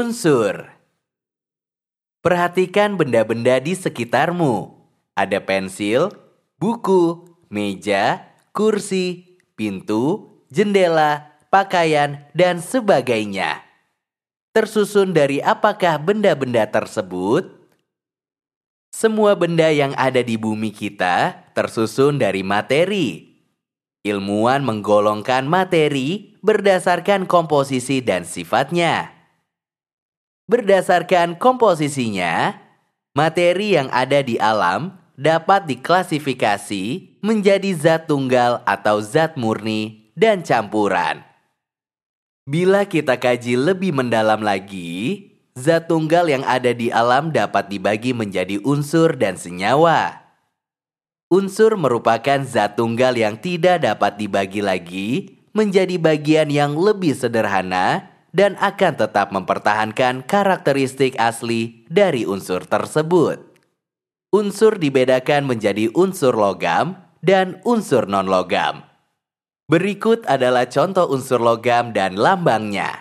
Unsur. Perhatikan benda-benda di sekitarmu. Ada pensil, buku, meja, kursi, pintu, jendela, pakaian, dan sebagainya. Tersusun dari apakah benda-benda tersebut? Semua benda yang ada di bumi kita tersusun dari materi. Ilmuwan menggolongkan materi berdasarkan komposisi dan sifatnya. Berdasarkan komposisinya, materi yang ada di alam dapat diklasifikasi menjadi zat tunggal atau zat murni dan campuran. Bila kita kaji lebih mendalam lagi, zat tunggal yang ada di alam dapat dibagi menjadi unsur dan senyawa. Unsur merupakan zat tunggal yang tidak dapat dibagi lagi menjadi bagian yang lebih sederhana dan akan tetap mempertahankan karakteristik asli dari unsur tersebut. Unsur dibedakan menjadi unsur logam dan unsur non-logam. Berikut adalah contoh unsur logam dan lambangnya.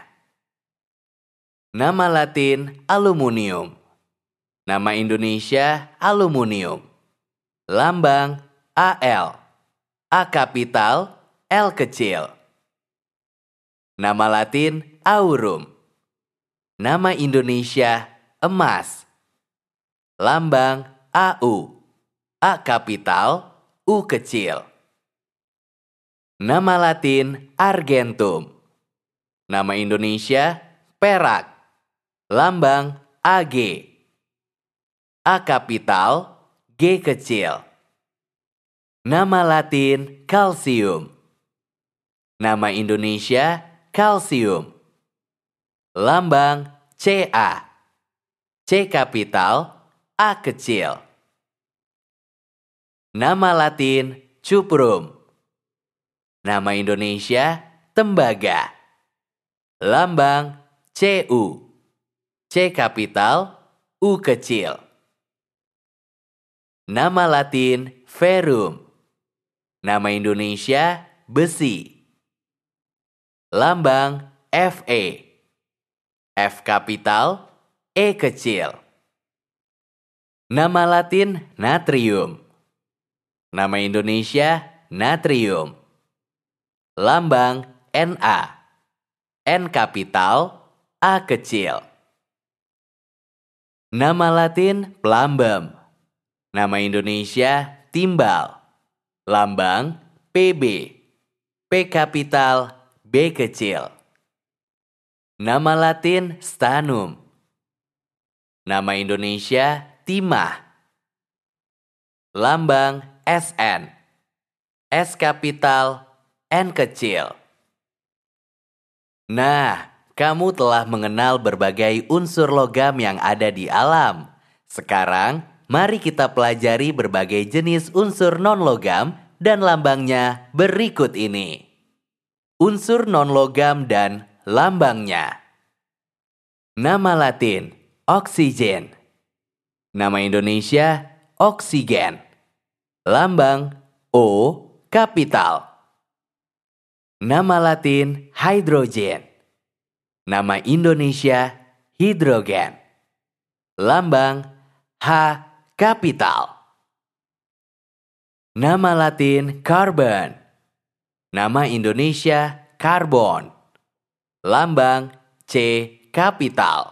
Nama Latin aluminium. Nama Indonesia aluminium. Lambang Al. A kapital, L kecil. Nama Latin aurum. Nama Indonesia emas. Lambang AU. A kapital, U kecil. Nama Latin argentum. Nama Indonesia perak. Lambang AG. A kapital, G kecil. Nama Latin kalsium. Nama Indonesia kalsium. Lambang Ca. C kapital, A kecil. Nama Latin cuprum. Nama Indonesia tembaga. Lambang Cu. C kapital, U kecil. Nama Latin ferrum. Nama Indonesia besi. Lambang Fe. F kapital, E kecil. Nama Latin natrium. Nama Indonesia natrium. Lambang Na. N kapital, A kecil. Nama Latin plumbum. Nama Indonesia timbal. Lambang Pb. P kapital, B kecil. Nama Latin stannum. Nama Indonesia timah. Lambang Sn. S kapital, N kecil. Nah, kamu telah mengenal berbagai unsur logam yang ada di alam. Sekarang, mari kita pelajari berbagai jenis unsur non-logam dan lambangnya berikut ini. Unsur non-logam dan lambangnya. Nama Latin, oksigen. Nama Indonesia, oksigen. Lambang O kapital. Nama Latin hidrogen. Nama Indonesia hidrogen. Lambang H kapital. Nama Latin carbon. Nama Indonesia karbon. Lambang C kapital.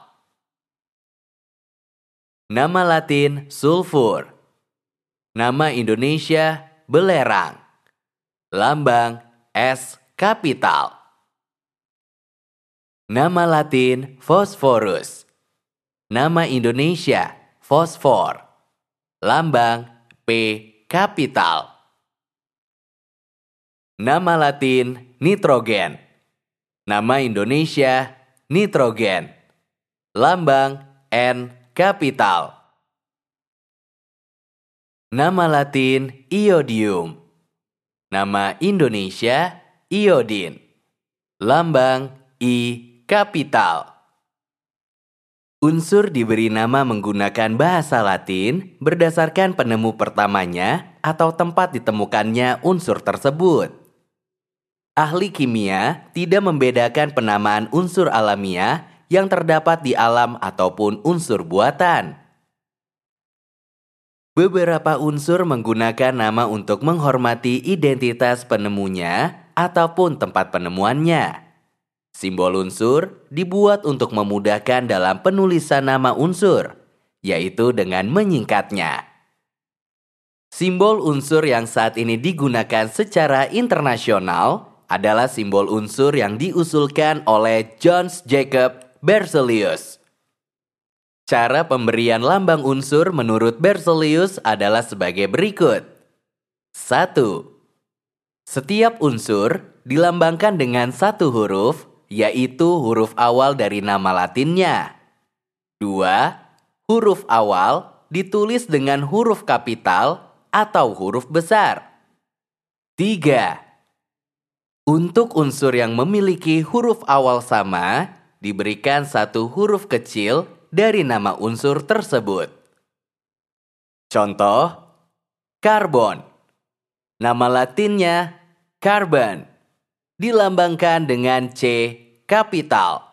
Nama Latin sulfur. Nama Indonesia belerang. Lambang S kapital. Nama Latin phosphorus. Nama Indonesia fosfor. Lambang P kapital. Nama Latin nitrogen. Nama Indonesia nitrogen. Lambang N kapital. Nama Latin iodium. Nama Indonesia iodin. Lambang I kapital. Unsur diberi nama menggunakan bahasa Latin berdasarkan penemu pertamanya atau tempat ditemukannya unsur tersebut. Ahli kimia tidak membedakan penamaan unsur alamiah yang terdapat di alam ataupun unsur buatan. Beberapa unsur menggunakan nama untuk menghormati identitas penemunya ataupun tempat penemuannya. Simbol unsur dibuat untuk memudahkan dalam penulisan nama unsur, yaitu dengan menyingkatnya. Simbol unsur yang saat ini digunakan secara internasional adalah simbol unsur yang diusulkan oleh Jöns Jacob Berzelius. Cara pemberian lambang unsur menurut Berzelius adalah sebagai berikut. 1. Setiap unsur dilambangkan dengan satu huruf, yaitu huruf awal dari nama latinnya. 2. Huruf awal ditulis dengan huruf kapital atau huruf besar. 3. Untuk unsur yang memiliki huruf awal sama, diberikan satu huruf kecil dari nama unsur tersebut. Contoh, karbon. Nama latinnya carbon, dilambangkan dengan C kapital.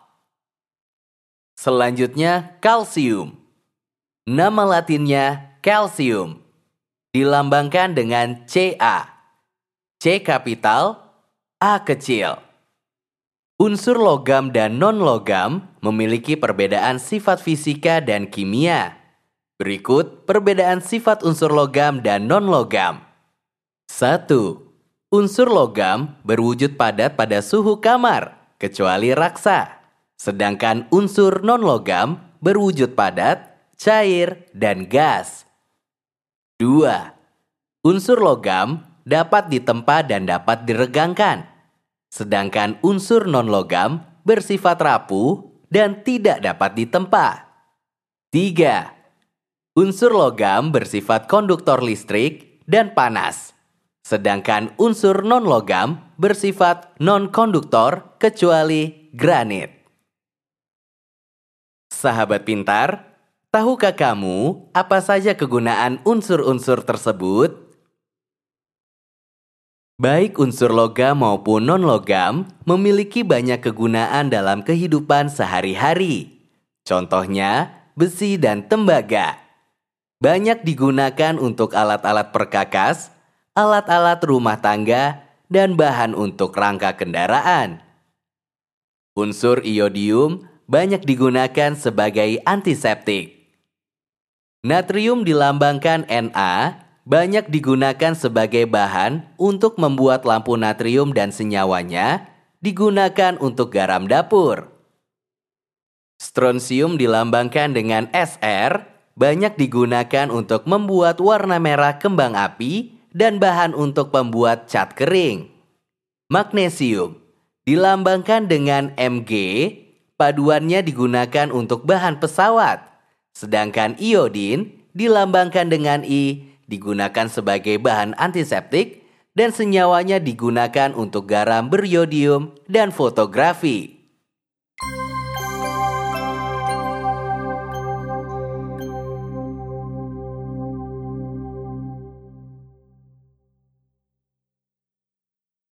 Selanjutnya, kalsium. Nama latinnya calcium, dilambangkan dengan Ca. C kapital, A kecil. Unsur logam dan non-logam memiliki perbedaan sifat fisika dan kimia. Berikut perbedaan sifat unsur logam dan non-logam. 1. Unsur logam berwujud padat pada suhu kamar, kecuali raksa. Sedangkan unsur non-logam berwujud padat, cair, dan gas. 2. Unsur logam dapat ditempa dan dapat diregangkan. Sedangkan unsur non-logam bersifat rapuh dan tidak dapat ditempa. 3. Unsur logam bersifat konduktor listrik dan panas. Sedangkan unsur non-logam bersifat non-konduktor kecuali granit. Sahabat pintar, tahukah kamu apa saja kegunaan unsur-unsur tersebut? Baik unsur logam maupun non-logam memiliki banyak kegunaan dalam kehidupan sehari-hari. Contohnya, besi dan tembaga. Banyak digunakan untuk alat-alat perkakas, alat-alat rumah tangga, dan bahan untuk rangka kendaraan. Unsur iodium banyak digunakan sebagai antiseptik. Natrium dilambangkan Na, banyak digunakan sebagai bahan untuk membuat lampu natrium dan senyawanya digunakan untuk garam dapur. Strontium dilambangkan dengan Sr, banyak digunakan untuk membuat warna merah kembang api dan bahan untuk membuat cat kering. Magnesium dilambangkan dengan Mg, paduannya digunakan untuk bahan pesawat. Sedangkan iodin dilambangkan dengan I, digunakan sebagai bahan antiseptik dan senyawanya digunakan untuk garam beriodium dan fotografi.